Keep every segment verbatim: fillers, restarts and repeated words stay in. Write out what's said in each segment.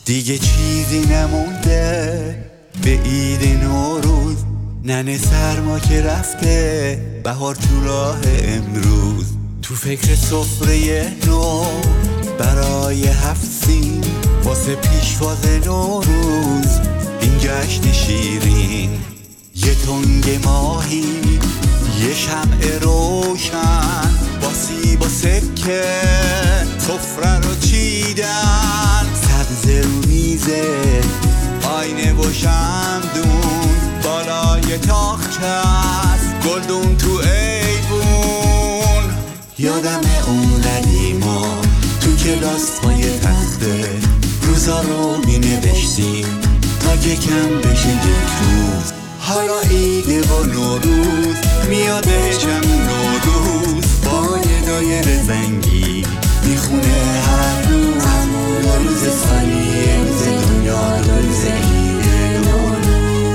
دیگه چیزی نمونده به عید نوروز، ننه سرما که رفته، بهار تو راه امروز. تو فکر سفره نو برای هفت سین، واسه پیشواز نوروز این جشن شیرین. یه تنگ ماهی، یه شمع روشن، با سیب و سکه سفره رو چیدن. سبز رو میزه، آینه و شمدون بالای تاخچه است، گلدون تو ایوون. یادم اون قدیما تو کلاس پای تخته، روزا رو می نوشتیم تا یکم بشه یک روز. حالا عیده و نوروز میادشم نوروز، با یه دایر زنگی میخونه هر روز. همون روز سالیه، روز دنیا، روز عیده نوروز.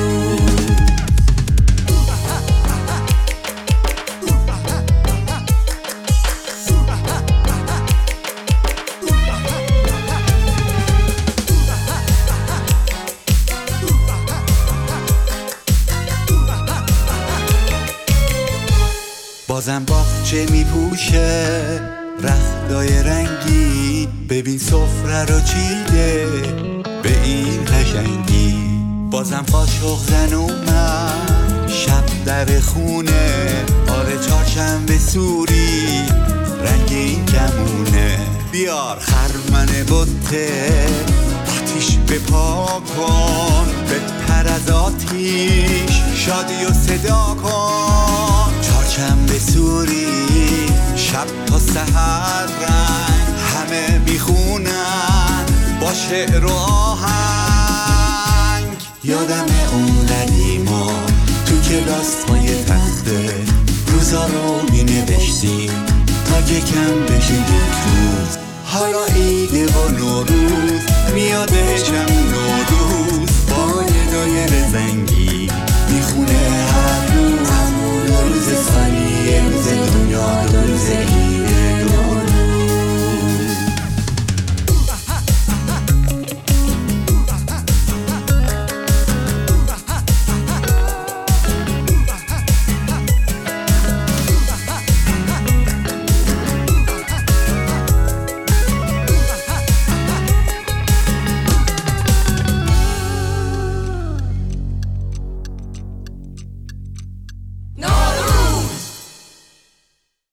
بازم باغچه میپوشه رختای رنگی، ببین سفره رو چیده به این قشنگی. بازم قاشق زن اومد شب در خونه، آره چهارشنبه سوری رنگ این کمونه. بیار خرمن بته، آتیش بپا کن، بپر از آتیش شادی و صدا کن. چهارشنبه سوری شب تا سحر رنگ، همه میخونن با شعر و آهنگ. یادم اون قدیما تو کلاس پای تخته، روزا رو می نوشتیم تا یکم بشه یک روز. حالا عیده و نوروز میادشم